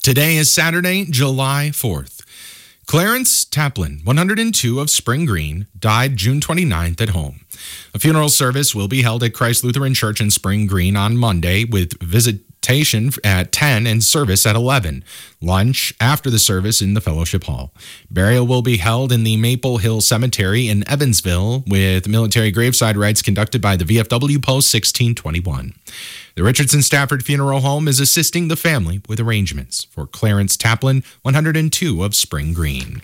Today is Saturday, July 4th. Clarence Taplin, 102 of Spring Green, died June 29th at home. A funeral service will be held at Christ Lutheran Church in Spring Green on Monday with visitation at 10 and service at 11. Lunch after the service in the Fellowship Hall. Burial will be held in the Maple Hill Cemetery in Evansville with military graveside rites conducted by the VFW Post 1621. The Richardson Stafford Funeral Home is assisting the family with arrangements for Clarence Taplin, 102 of Spring Green.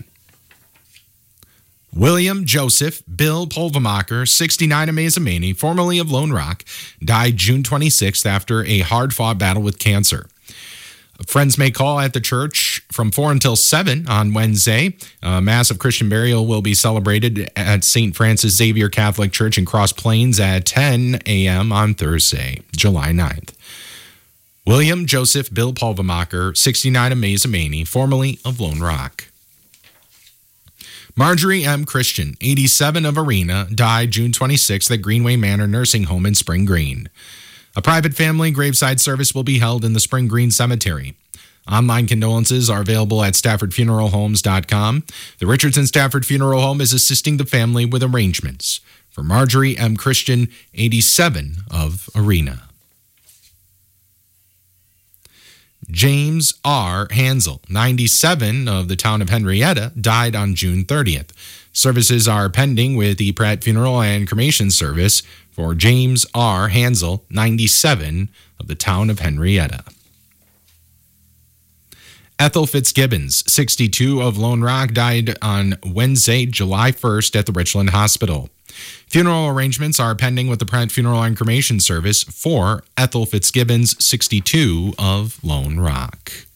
William Joseph Bill Polvemacher, 69 of Mazamani, formerly of Lone Rock, died June 26th after a hard-fought battle with cancer. Friends may call at the church from 4 until 7 on Wednesday. Mass of Christian burial will be celebrated at St. Francis Xavier Catholic Church in Cross Plains at 10 a.m. on Thursday, July 9th. William Joseph Bill Polvemacher, 69 of Mazamani, formerly of Lone Rock. Marjorie M. Christian, 87 of Arena, died June 26th at Greenway Manor Nursing Home in Spring Green. A private family graveside service will be held in the Spring Green Cemetery. Online condolences are available at StaffordFuneralHomes.com. The Richardson Stafford Funeral Home is assisting the family with arrangements for Marjorie M. Christian, 87 of Arena. James R. Hansel, 97 of the town of Henrietta, died on June 30th. Services are pending with the Pratt Funeral and Cremation Service for James R. Hansel, 97 of the town of Henrietta. Ethel Fitzgibbons, 62 of Lone Rock, died on Wednesday, July 1st at the Richland Hospital. Funeral arrangements are pending with the Pratt Funeral and Cremation Service for Ethel Fitzgibbons, 62 of Lone Rock.